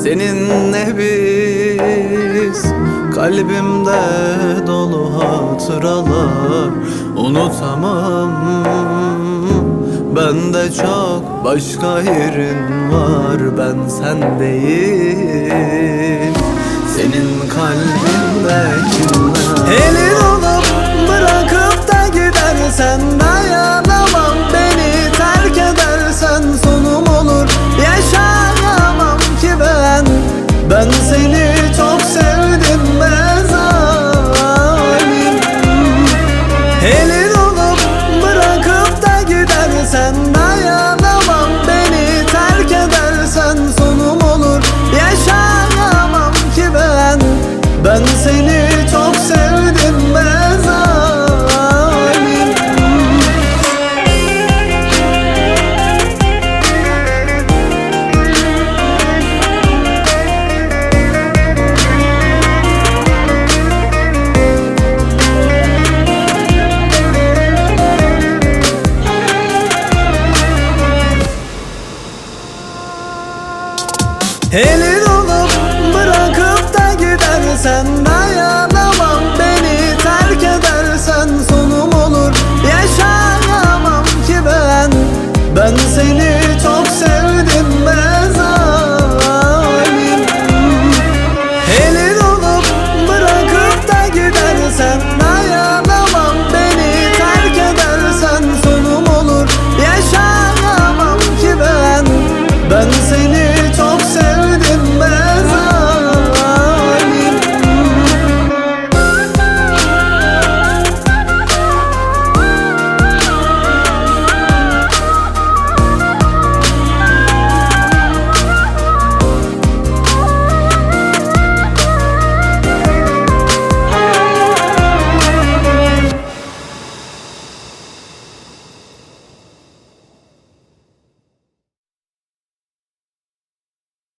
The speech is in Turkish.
seninle biz. Kalbimde dolu hatıralar, unutamam. Bende çok başka yerin var, ben sen değil. Senin kalbinde kimler? Elin olup bırakıp da gidersen dayanamam. Beni terk edersen sonum olur, yaşayamam ki ben. Ben seni çok sevdim be zalim. Elin olup bırakıp da gidersen dayanamam. Beni terk edersen sonum olur, yaşayamam ki ben. Ben seni çok sevdim be zalim. Hele